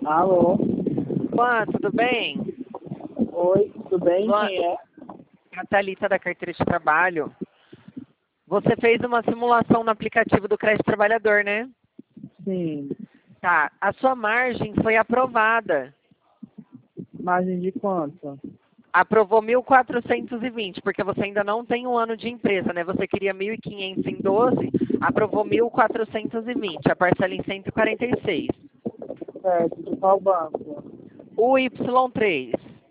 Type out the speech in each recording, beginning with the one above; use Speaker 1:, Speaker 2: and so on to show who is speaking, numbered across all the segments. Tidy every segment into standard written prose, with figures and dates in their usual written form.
Speaker 1: Alô?
Speaker 2: Luan, tudo bem?
Speaker 1: Oi, tudo bem?
Speaker 2: Luan,
Speaker 1: Quem é?
Speaker 2: é a Thalita da carteira de trabalho. Você fez uma simulação no aplicativo do Crédito Trabalhador, né?
Speaker 1: Sim.
Speaker 2: Tá, a sua margem foi aprovada.
Speaker 1: Margem de quanto?
Speaker 2: Aprovou 1.420, porque você ainda não tem um ano de empresa, né? Você queria 1.500 em 12, aprovou 1.420, a parcela em 146.
Speaker 1: Certo, de qual banco?
Speaker 2: O Y3.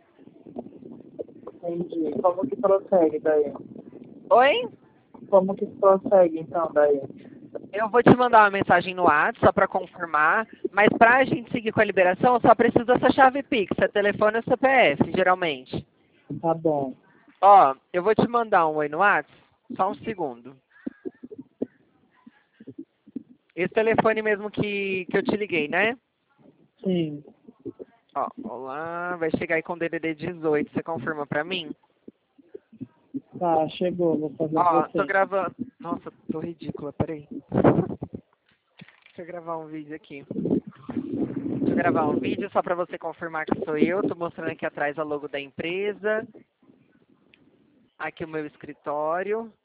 Speaker 1: Entendi. Como que prossegue daí?
Speaker 2: Oi?
Speaker 1: Como que prossegue então daí?
Speaker 2: Eu vou te mandar uma mensagem no WhatsApp só para confirmar, mas para a gente seguir com a liberação, só precisa dessa chave Pix, é telefone ou CPF, geralmente.
Speaker 1: Tá bom.
Speaker 2: Ó, eu vou te mandar um oi no WhatsApp, só um segundo. Esse telefone mesmo que eu te liguei, né?
Speaker 1: Sim.
Speaker 2: Ó, olá, vai chegar aí com DDD 18, você confirma para mim?
Speaker 1: Tá, chegou, vou fazer pra
Speaker 2: Ó, tô
Speaker 1: você.
Speaker 2: gravando. Nossa, tô ridícula, peraí. Deixa eu gravar um vídeo aqui. Deixa eu gravar um vídeo só para você confirmar que sou eu. Tô mostrando aqui atrás a logo da empresa. Aqui o meu escritório.